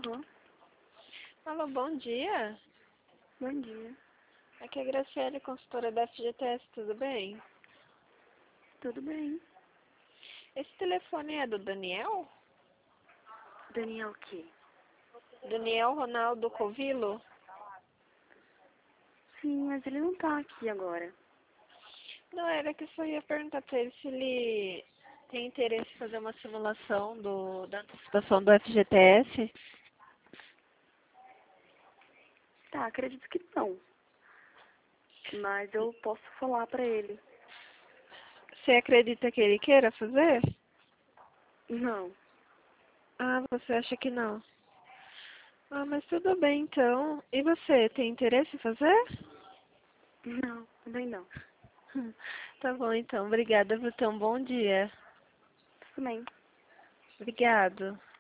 Uhum. Alô, bom dia. Bom dia. Aqui é a Graciele, consultora da FGTS, tudo bem? Tudo bem? Esse telefone é do Daniel? Daniel o quê? Daniel Ronaldo Covilo? Sim, mas ele não tá aqui agora. Não, era que eu só ia perguntar pra ele se ele tem interesse em fazer uma simulação da antecipação do FGTS. Tá, acredito que não. Mas eu posso falar pra ele. Você acredita que ele queira fazer? Não. Ah, você acha que não? Ah, mas tudo bem então. E você, tem interesse em fazer? Não, também não. Tá bom então, obrigada por ter um bom dia. Também. Obrigado.